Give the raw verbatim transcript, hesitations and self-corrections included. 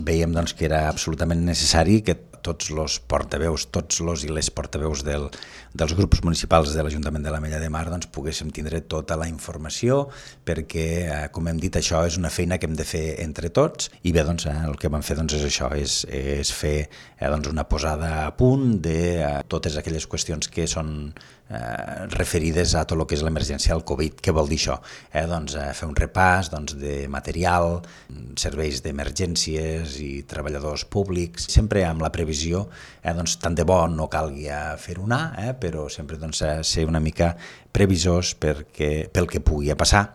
Veiem doncs, que era absolutament necessari que tots els portaveus, tots els i les portaveus del, dels grups municipals de l'Ajuntament de l'Ametlla de Mar doncs, poguéssim tindre tota la informació perquè, eh, com hem dit, això és una feina que hem de fer entre tots i bé, doncs, eh, el que vam fer doncs, és això, és, és fer eh, doncs, una posada a punt de eh, totes aquelles qüestions que són eh, referides a tot el que és l'emergència del Covid. Què vol dir això? Eh, doncs, eh, fer un repàs doncs, de material, serveis d'emergències i treballadors públics, sempre amb la previsió, eh, doncs, tant de bo no calgui fer un A, eh, però sempre doncs, ser una mica previsors perquè, pel que pugui passar.